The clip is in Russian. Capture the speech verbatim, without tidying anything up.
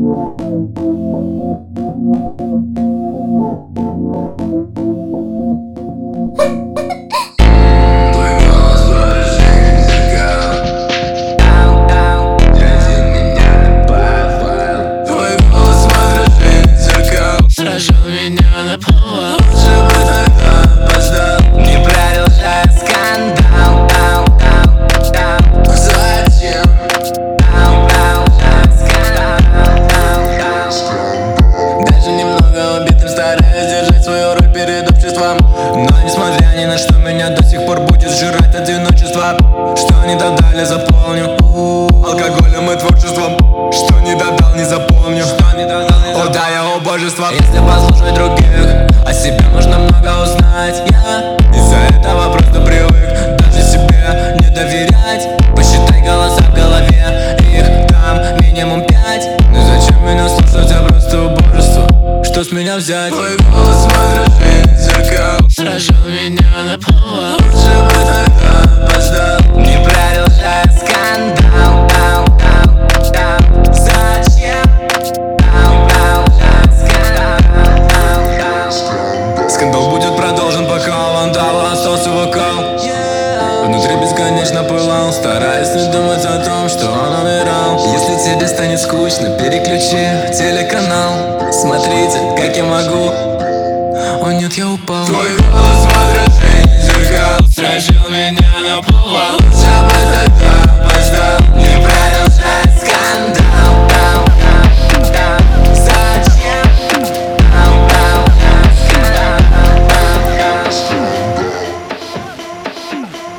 Сражал меня на повал, лучше бы тогда опоздал. Не продолжай скандал. Ау, ау, ау. Зачем? Ау, ау, ау, скандал. Ау, ау. Даже немного убитым стараюсь держать свою роль перед обществом. Но несмотря ни на что, меня до сих пор будет сжирать одиночество. Что не додали, заполню алкоголем и творчеством. Что не додал, не запомню. Что не додал, не запомню. О да, я о божество. Если послушать других, о себе можно много узнать. Я из-за этого просто привык даже себе не доверять. Посчитай голоса в голове, их там минимум пять. Ну зачем меня слушать, я просто убожество. Что с меня взять? Твой голос в отражении зеркал сражал меня на повал, лучше бы тогда опоздал. Не продолжай скандал. Ау, ау, ау. Зачем? Ау, ау, ау, скандал. Ау, ау. Скандал будет продолжен, пока у вандала остался вокал. Внутри бесконечно пылал, стараясь не думать о том, что он умирал. Если тебе станет скучно, переключи телеканал. Смотрите, как я могу. О нет, я упал. Твой голос в отражении зеркал сражал меня на повал.